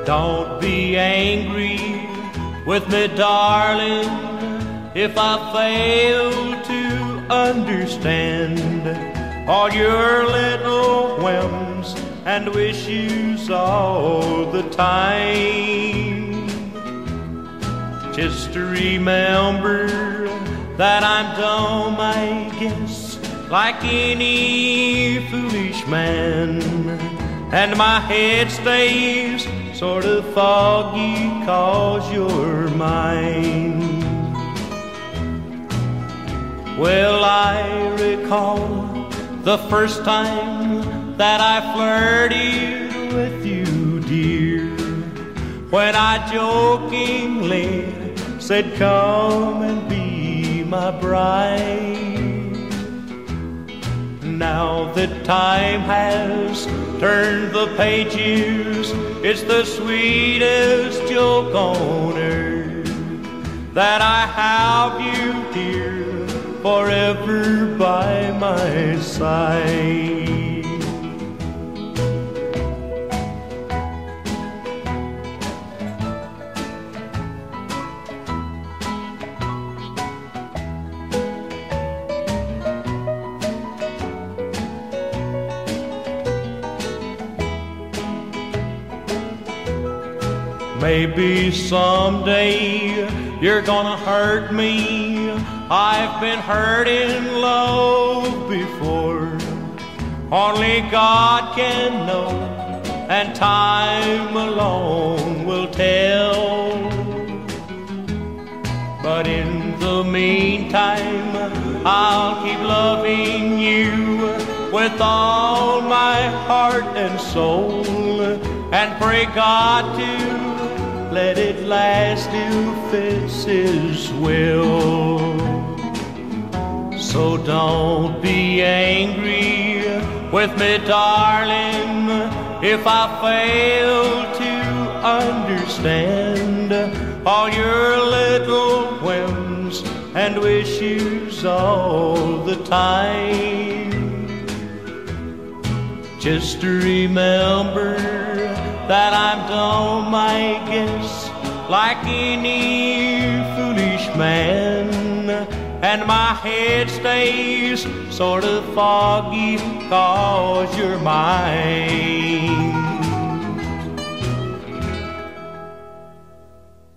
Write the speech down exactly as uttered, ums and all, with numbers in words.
Don't be angry with me, darling, if I fail to understand all your little whims and wishes all the time. Just remember that I'm dumb, I guess, like any foolish man, and my head stays sort of foggy 'cause you're mine. Well, I recall the first time that I flirted with you, dear, when I jokingly said, come and be my bride. Now that time has turned the pages, it's the sweetest joke on earth that I have you here forever by my side. Maybe someday you're gonna hurt me. I've been hurt in love before. Only God can know, and time alone will tell. But in the meantime, I'll keep loving you with all my heart and soul, and pray God to let it last if it's His will. So don't be angry with me, darling, if I fail to understand all your little whims and wishes all the time. Just remember that I'm dumb, I guess, like any foolish man, and my head stays sort of foggy 'cause you're mine.